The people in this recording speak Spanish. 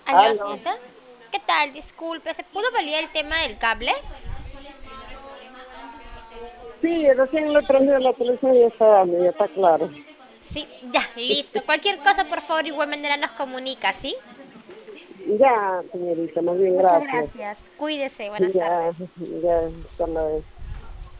Aló, Aló. señorita. ¿Qué tal? Disculpe, ¿se pudo validar el tema del cable? Sí, recién lo prendí de la televisión y ya está claro. Sí, ya, listo. Cualquier cosa, por favor, igual manera nos comunica, ¿sí? Ya, señorita, más bien Muchas gracias. gracias. Cuídese, buenas Ya, tardes. ya, hasta luego.